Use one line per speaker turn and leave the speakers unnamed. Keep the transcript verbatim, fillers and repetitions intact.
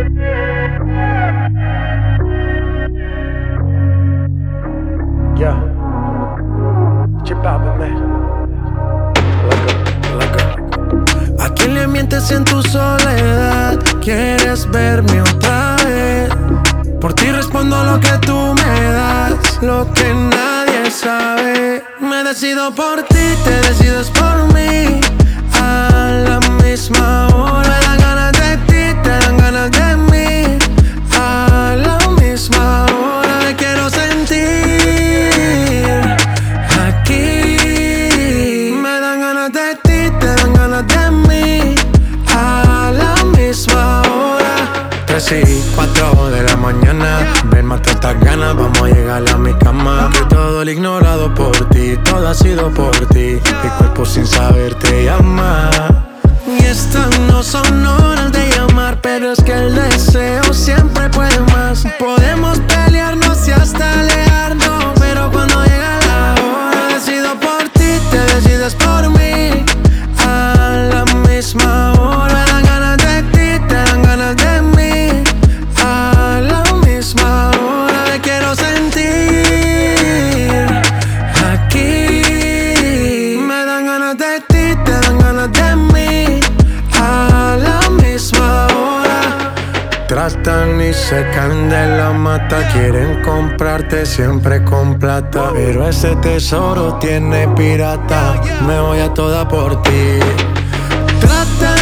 Yeah. Chip out, man.
¿A quién le mientes en tu soledad? ¿Quieres verme otra vez? Por ti respondo lo que tú me das, lo que nadie sabe. Me decido por ti, te decides por mí. A la misma hora me dan ganas de ti, te dan ganas de mí. A la misma hora me quiero sentir aquí. Me dan ganas de ti, te dan ganas de mí. A la misma hora. Tres y cuatro de la mañana, ven, mata estas ganas, vamos a llegar a mi cama. Que todo el ignorado por ti, todo ha sido por ti. Mi cuerpo sin saber te llama. Y estas no son horas de llamar, pero es que el deseo siempre puede más. Podemos pelearnos y hasta alejarnos, pero cuando llega la hora decido por ti, te decides por mí. A la misma hora me dan ganas de ti, te dan ganas de mí. A la misma hora me quiero sentir aquí. Me dan ganas de ti, te dan ganas de mí. A la misma hora. Tratan y se caen de la mata, quieren comprarte siempre con plata, pero ese tesoro tiene pirata. Me voy a toda por ti. Tratan